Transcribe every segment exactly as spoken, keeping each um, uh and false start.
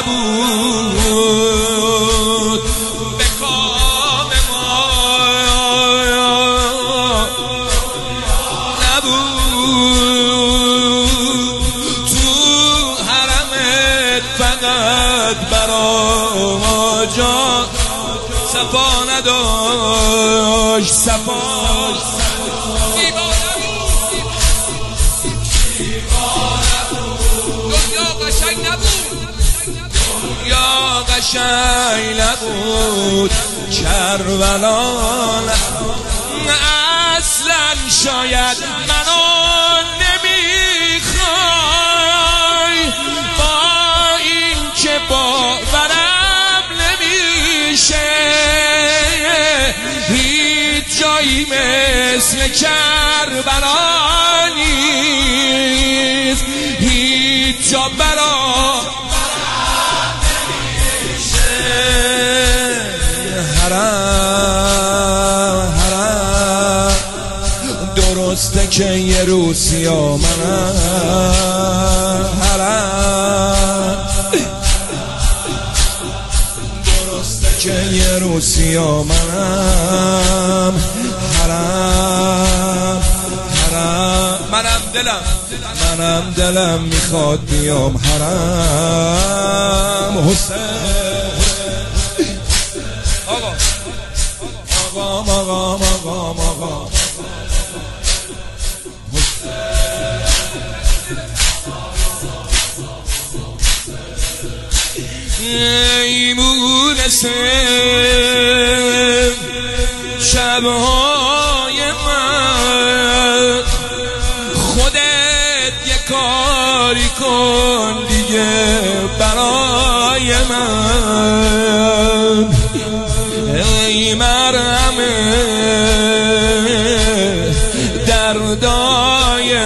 نبود به کام ما نبود تو حرمت فقط برا ما جا صفا نداشت صفا قشنگ نبود کربلا اصلا شاید منو نمیخوای با این که باورم نمیشه هیچ جایی مثل کربلا نیست هیچ جا برا حرم حرم درسته که یه روزی آمنم حرم درسته که یه روزی آمنم حرم حرم منم دلم منم دلم میخواد بیام حرم حسین آقام آقام آقام آقام ای مونس شبهای من خودت یه کاری کن دیگه برای من ای مرهم دردای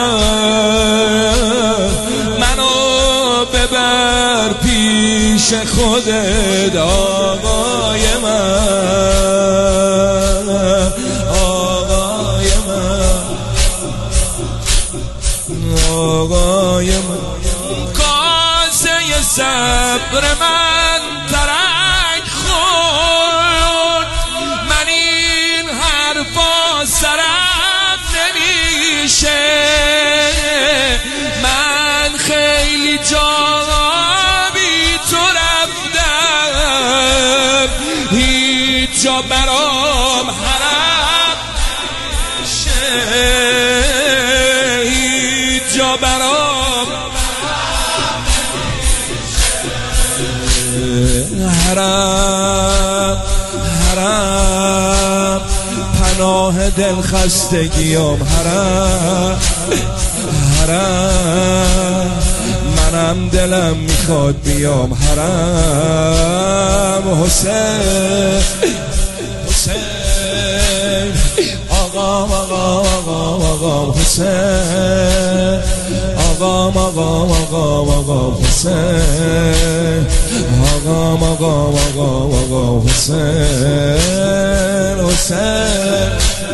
من منو ببر پیش خودت آقای من آقای من آقای من کاسه صبر من ترک خورد من این حرفا سرم نمیشه من خیلی جا بی تو رفتم هیچ جا برام حرم نمیشه هیچ جا برام حرم حرم پناه دل خستگیام حرم حرم منم دلم میخواد بیام حرم حسین حسین آقام آقام آقام آقام حسین آقام آقام آقام آقام حسین آقام آقام آقام آقام حسین حسین